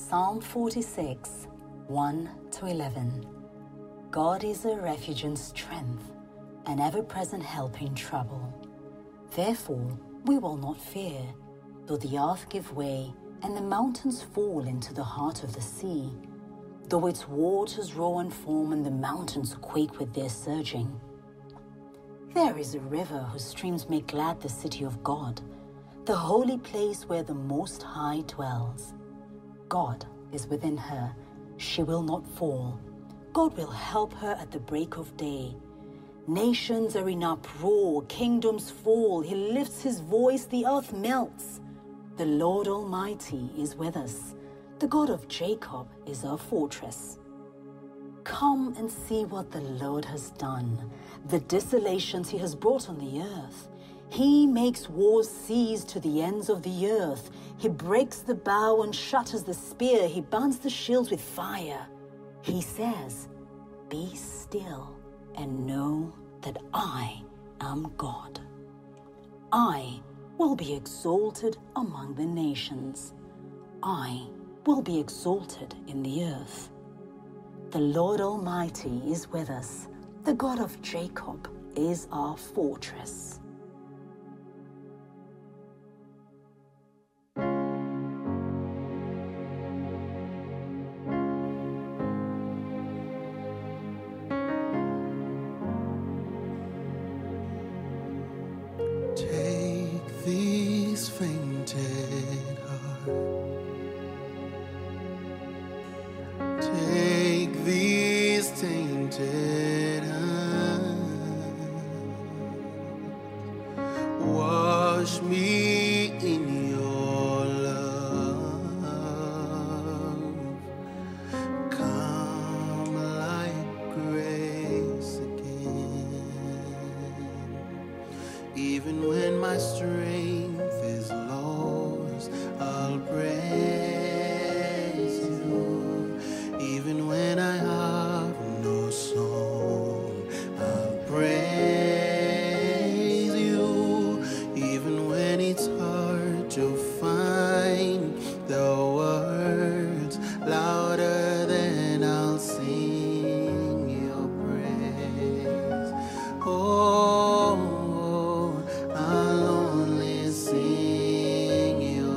Psalm 46, 1-11. God is a refuge and strength, an ever-present help in trouble. Therefore we will not fear, though the earth give way and the mountains fall into the heart of the sea, though its waters roar and foam and the mountains quake with their surging. There is a river whose streams make glad the city of God, the holy place where the Most High dwells. God is within her, she will not fall. God will help her at the break of day. Nations are in uproar, kingdoms fall. He lifts his voice, the earth melts. The Lord Almighty is with us. The God of Jacob is our fortress. Come and see what the Lord has done, the desolations he has brought on the earth. He makes wars cease to the ends of the earth. He breaks the bow and shatters the spear. He burns the shields with fire. He says, "Be still and know that I am God. I will be exalted among the nations. I will be exalted in the earth. The Lord Almighty is with us. The God of Jacob is our fortress." Take these fainted hearts, take these tainted hands, wash me in your love, come like grace again. Even when my strength is lost, I'll praise you. Even when I have no song, I'll praise you. Even when it's hard to find the words louder than I'll sing your praise. Oh, I'll only sing your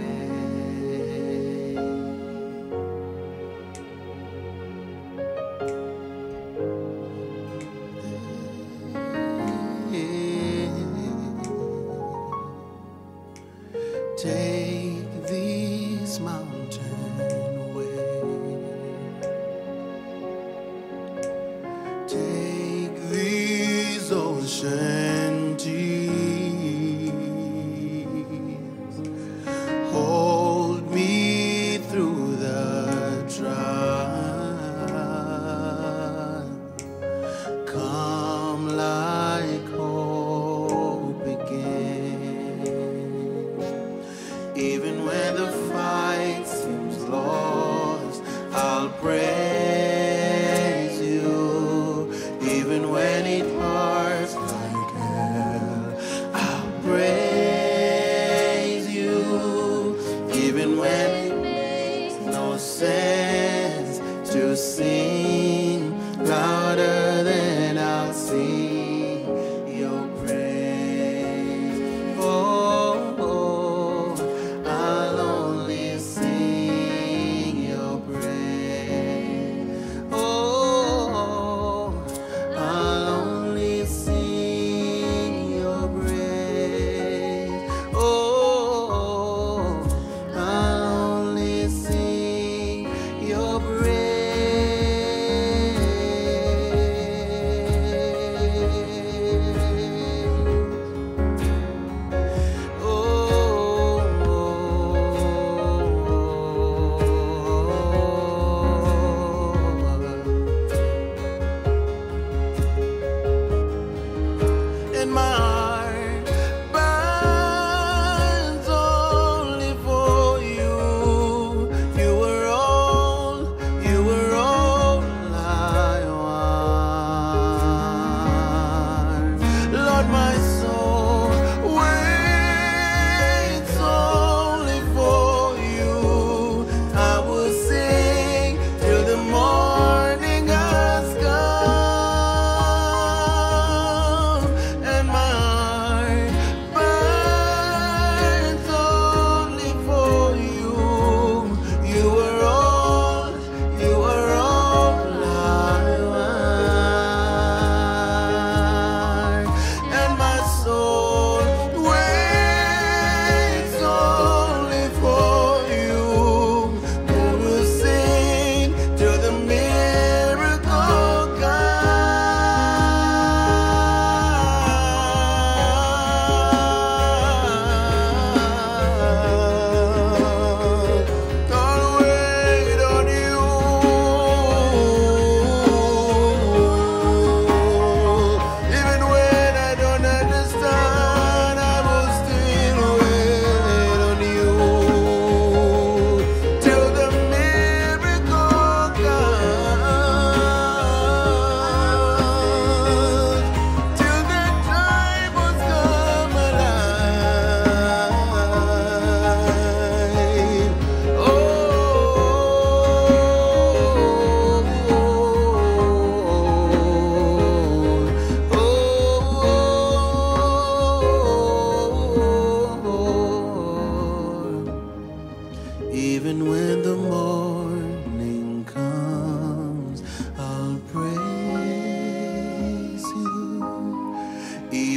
praise. Take these mountain waves, take these ocean deeps, hold me through the trial, come like hope again. Even when the fight seems lost, I'll praise you. Even when it hurts like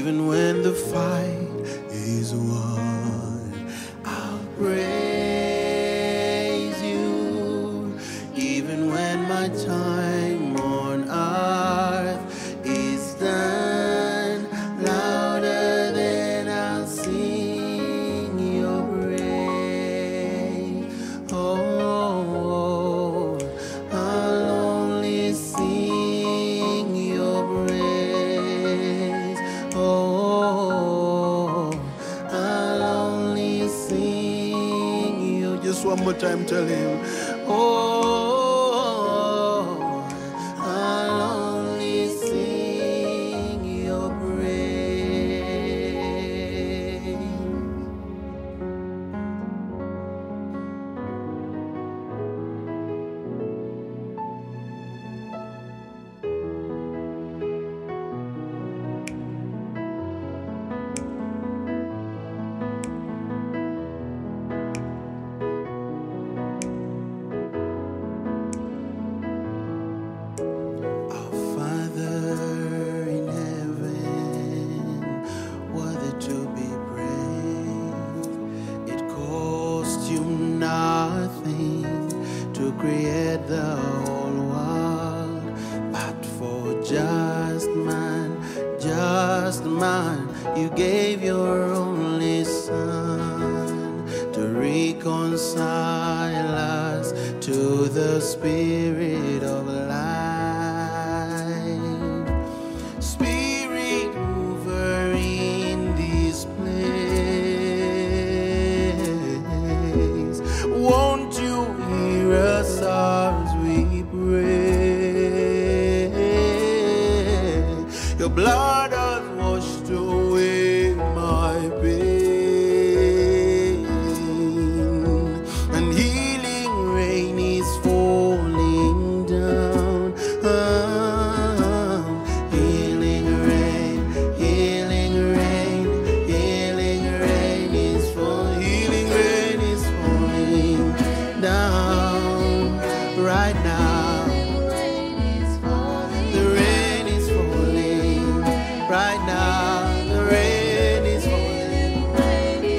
even when the fight is won. I'll praise you, even when my time on earth is done. Louder than I'll sing your praise. Oh, I'll only sing your praise. Oh, I'll only sing you. Just one more time, tell him. Oh, I'll only sing your praise. Our Father in heaven, worthy to be praised. It cost you nothing to create the whole world, but for just man, you gave your only Son to reconcile us to the Spirit of life. Spirit, mover in this place, won't you hear us as we pray? Your blood has washed away